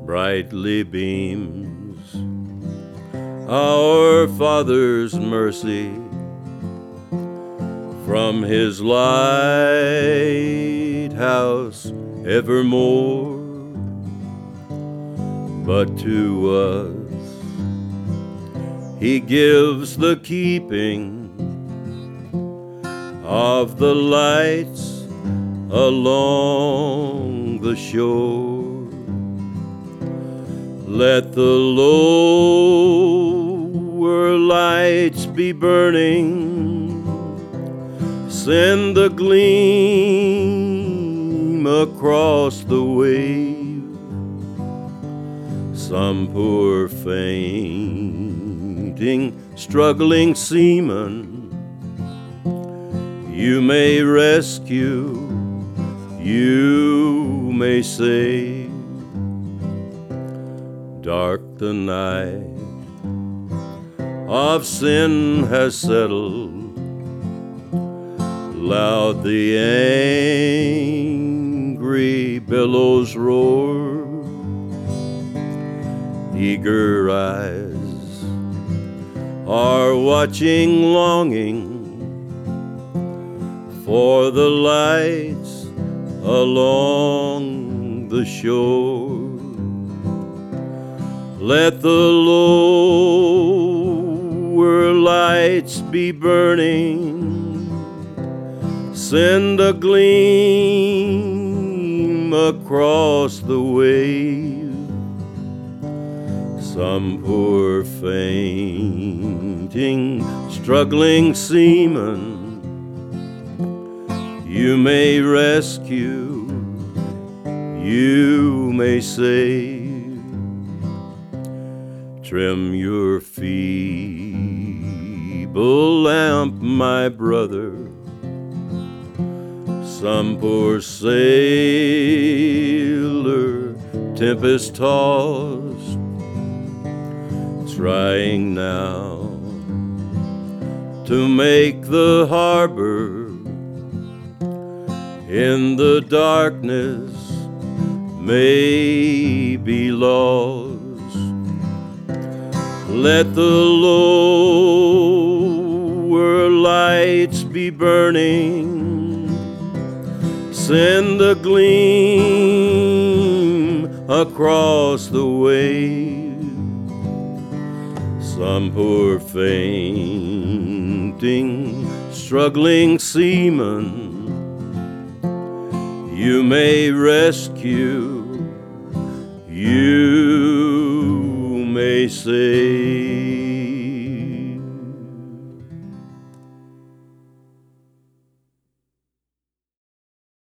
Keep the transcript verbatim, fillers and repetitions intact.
brightly beams our Father's mercy from His lighthouse evermore. But to us He gives the keeping of the lights along the shore. Let the lower lights be burning, send the gleam across the wave. Some poor fainting, struggling seaman you may rescue, you may save. Dark the night of sin has settled, loud the angry billows roar. Eager eyes are watching, longing for the lights along the shore. Let the lower lights be burning, send a gleam across the wave. Some poor fainting, struggling seaman you may rescue, you may save. Trim your feeble lamp, my brother. Some poor sailor, tempest tossed, trying now to make the harbor, in the darkness may be lost. Let the lower lights be burning, send a gleam across the wave. Some poor fainting, struggling seaman you may rescue, you may save.